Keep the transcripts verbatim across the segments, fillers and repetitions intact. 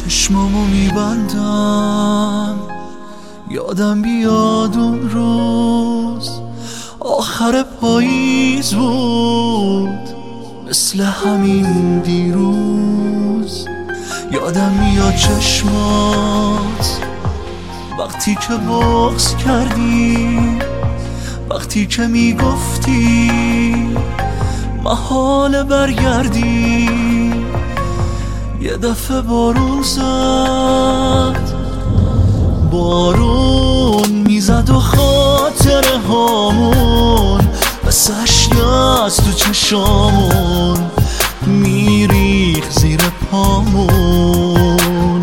چشمامو میبندم یادم بیاد اون روز آخر پاییز بود، مثل همین دیروز. یادم میاد چشمات وقتی که بغض کردی، وقتی که میگفتی محال برگردی. یه دفعه بارون زد، بارون میزد و خاطره هامون بس اشک از تو چشامون میریخ زیر پامون.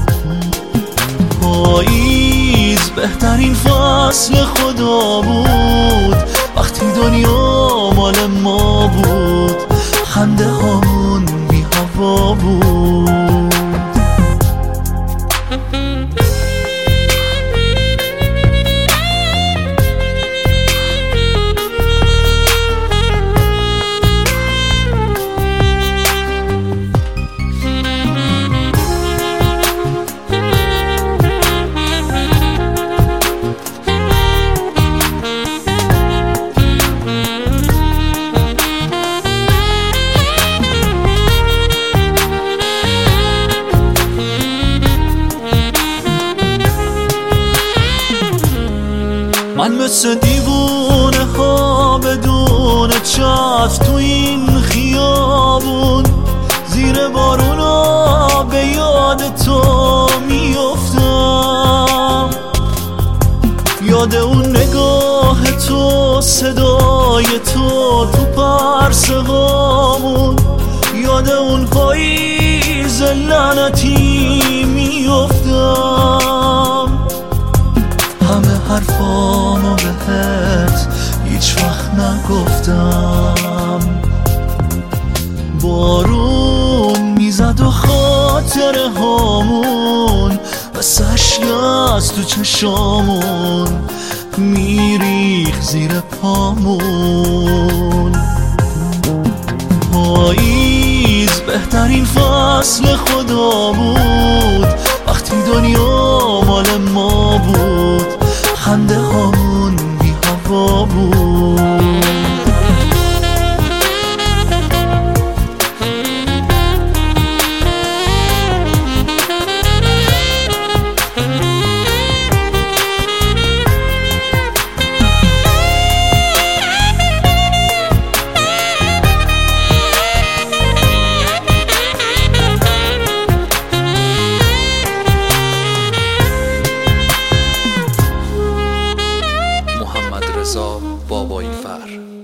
پاییز بهترین فصل خدا بود، وقتی دنیا مال ما بود، خنده هامون بی هوا بود. من مثل دیوونه ها بدون چتر تو این خیابون، زیر بارونا به یاد تو میافتم. یاد اون نگاه تو، صدای تو تو پرسه هامون، یاد اون پاییز لعنتی میافتم. همه حرفامو بهت هیچ وقت نگفتم. بارون میزد و خاطره هامون بس اشک از تو چشامون میریخ زیر پامون. پاییز بهترین فصل خدا بود، وقتی دنیا مال ما بود، خنده هامون بی هوا بود. محمد رضا بابایی فر.